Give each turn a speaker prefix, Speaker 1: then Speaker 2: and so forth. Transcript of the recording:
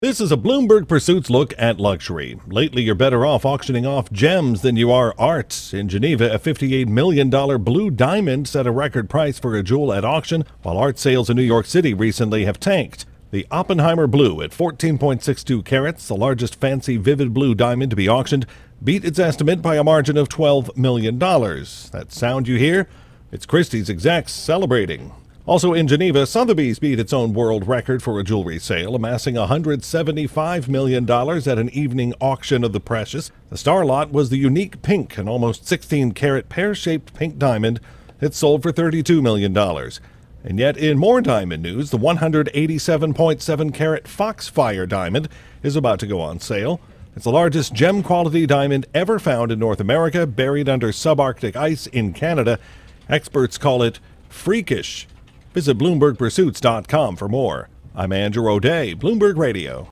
Speaker 1: This is a Bloomberg Pursuits look at luxury. Lately, you're better off auctioning off gems than you are art. In Geneva, a $58 million blue diamond set a record price for a jewel at auction, while art sales in New York City recently have tanked. The Oppenheimer Blue at 14.62 carats, the largest fancy vivid blue diamond to be auctioned, beat its estimate by a margin of $12 million. That sound you hear? It's Christie's execs celebrating. Also in Geneva, Sotheby's beat its own world record for a jewelry sale, amassing $175 million at an evening auction of the precious. The star lot was the unique pink, an almost 16-carat pear-shaped pink diamond. It sold for $32 million. And yet, in more diamond news, the 187.7-carat Foxfire diamond is about to go on sale. It's the largest gem-quality diamond ever found in North America, buried under subarctic ice in Canada. Experts call it freakish. Visit BloombergPursuits.com for more. I'm Andrew O'Day, Bloomberg Radio.